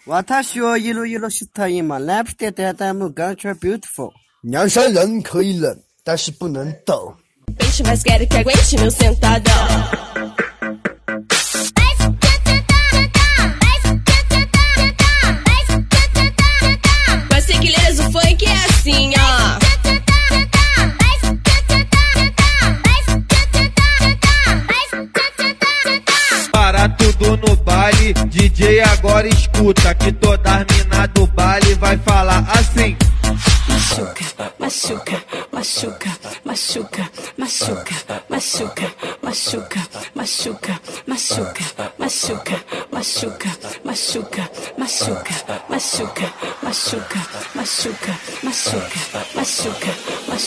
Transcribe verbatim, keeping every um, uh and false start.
私を一路一路した今 left that I'm gonna beautiful。 娘山人可以冷，但是不能等。 Peixe mais quero que aguente meu sentadão. Com as tequileiras o funk é assim, ó. Para tudo no baile, D J agora escuta que toda as mina do baile vai falar assim. Machuca, machuca, machuca, machuca, machuca, machuca, machuca, machuca, machuca, machuca, machuca, machuca, machuca, machuca, machuca, machuca, machuca, machuca, machuca.